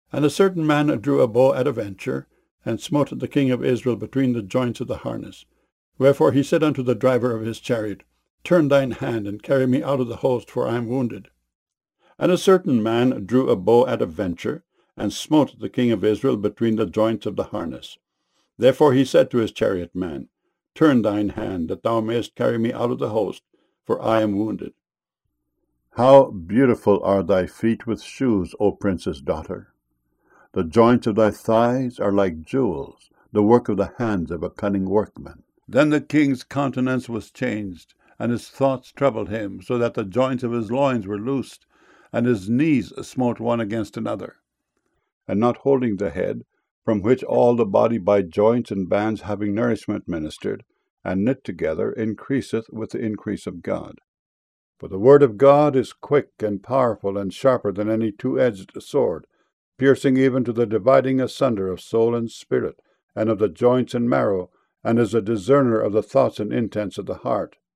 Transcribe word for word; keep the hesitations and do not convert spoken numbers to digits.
And a certain man drew a bow at a venture, and smote the king of Israel between the joints of the harness. Wherefore he said unto the driver of his chariot, Turn thine hand, and carry me out of the host, for I am wounded. And a certain man drew a bow at a venture, and smote the king of Israel between the joints of the harness. Therefore he said to his chariot man, Turn thine hand, that thou mayest carry me out of the host, for I am wounded. How beautiful are thy feet with shoes, O princess' daughter! The joints of thy thighs are like jewels, the work of the hands of a cunning workman. Then the king's countenance was changed, and his thoughts troubled him, so that the joints of his loins were loosed, and his knees smote one against another. And not holding the head, from which all the body by joints and bands having nourishment ministered, and knit together, increaseth with the increase of God. For the word of God is quick and powerful, and sharper than any two-edged sword, piercing even to the dividing asunder of soul and spirit, and of the joints and marrow, and is a discerner of the thoughts and intents of the heart.